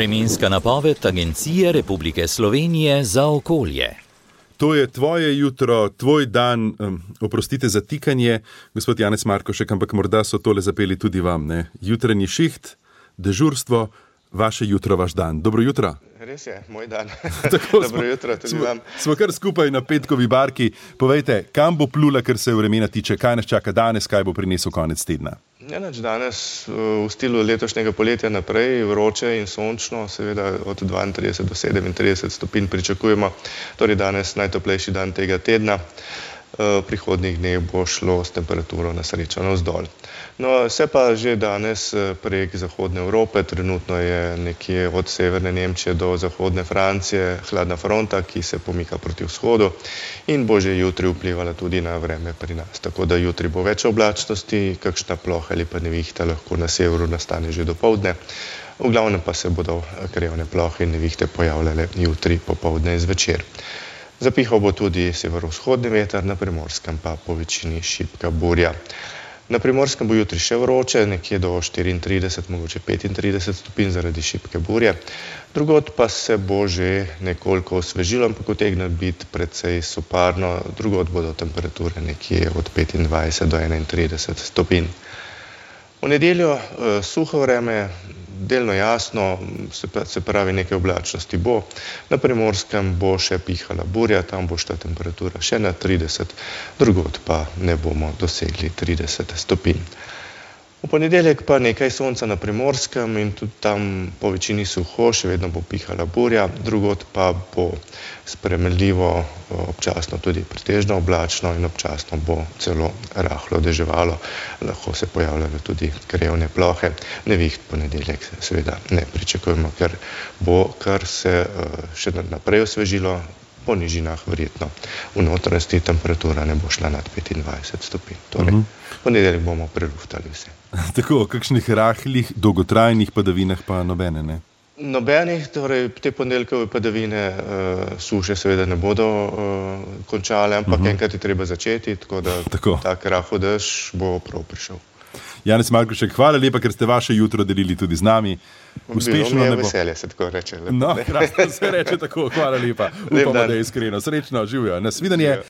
Vremenska napoved Agencije Republike Slovenije za okolje. To je tvoje jutro, tvoj dan, oprostite za tikanje, gospod Janez Markovšek, ampak morda so tole zapeli tudi vam, ne? Jutranji šiht, dežurstvo, vaše jutro, vaš dan. Dobro jutro. Res je, moj dan. Dobro jutro tudi vam. Smo kar skupaj na petkovi barki. Povejte, kam bo plula, kar se vremena tiče, kaj nas čaka danes, kaj bo prinesel konec tedna? Danes v stilu letošnjega poletja naprej, vroče in sončno, seveda od 32 do 37 stopinj pričakujemo. Torej danes najtoplejši dan tega tedna. Prihodnjih dneh bo šlo s temperaturo na srečo navzdol. No, se pa že danes prek zahodne Evrope, trenutno je nekje od severne Nemčije do zahodne Francije hladna fronta, ki se pomika proti vzhodu in bo že jutri vplivala tudi na vreme pri nas. Tako da jutri bo več oblačnosti, kakšna ploha ali pa nevihta lahko na severu nastane že dopoldne. V glavnem pa se bodo krajevne plohe in nevihte pojavljale jutri popoldne in zvečer. Zapihal bo tudi severovzhodni veter, na Primorskem pa po večini šibka burja. Na Primorskem bo jutri še vroče, nekje do 34, mogoče 35 stopinj zaradi šibke burje. Drugod pa se bo že nekoliko osvežilo, ampak utegne biti precej soparno. Drugod bodo temperature nekje od 25 do 31 stopinj. V nedeljo suho vreme, delno jasno, se pravi nekaj oblačnosti bo. Na Primorskem bo še pihala burja, tam bo šla temperatura še na 30, drugod pa ne bomo dosegli 30 stopinj. V ponedeljek pa nekaj sonca na Primorskem in tudi tam po večini suho, še vedno bo pihala burja, drugod pa bo spremenljivo, občasno tudi pretežno oblačno in občasno bo celo rahlo deževalo. Lahko se pojavljajo tudi krajevne plohe. Neviht ponedeljek seveda ne pričakujemo, ker bo kar se še naprej osvežilo, po nižinah verjetno v notranjosti temperatura ne bo šla nad 25 stopinj. Torej, ponedeljek bomo preluftali vse. Tako, o kakšnih rahlih, dolgotrajnih padavinah pa nobene, ne? Nobenih, torej te ponedeljkove padavine suše seveda ne bodo končale, ampak enkrat je treba začeti, tako da tak rahel dež bo prav prišel. Janez Markovšek, hvala lepa, ker ste vaše jutro delili tudi z nami. Uspešno bilo mi je veselje, se tako reče. No, krasno se reče tako, hvala lepa. Upamo, da je iskreno. Srečno, živjo, nasvidenje.